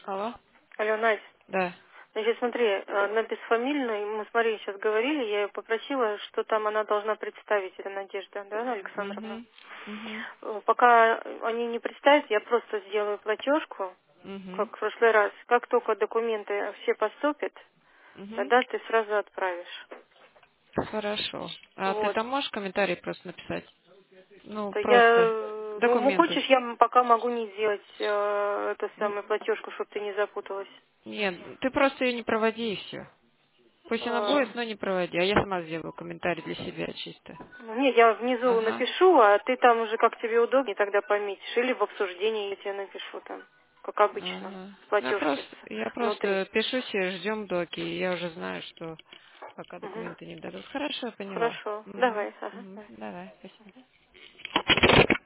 Алло? Алло, Надь, Да. значит, смотри, на бесфамильную, мы с Марией сейчас говорили, я ее попросила, что там она должна представить, это Надежда, да, Александровна? Угу. Угу. Пока они не представят, я просто сделаю платежку, Угу. как в прошлый раз. Как только документы все поступят, Угу. тогда ты сразу отправишь. Хорошо. А ты Вот. там можешь комментарий просто написать? Ну, То я, просто документы. хочешь, я пока могу не сделать эту самую платежку, чтобы ты не запуталась. Нет, ты просто ее не проводи и все. Пусть она Э, будет, но не проводи. А я сама сделаю комментарий для себя чисто. Нет, я внизу Ага. напишу, а ты там уже как тебе удобнее тогда пометишь. Или в обсуждении я тебе напишу там, как обычно, Ага. в платежке Я внутри. просто пишу себе, ждем доки, и я уже знаю, что пока Мгм. документы не дадут. Хорошо, я поняла. Хорошо, Угу. давай. Ага. Угу. Давай, спасибо.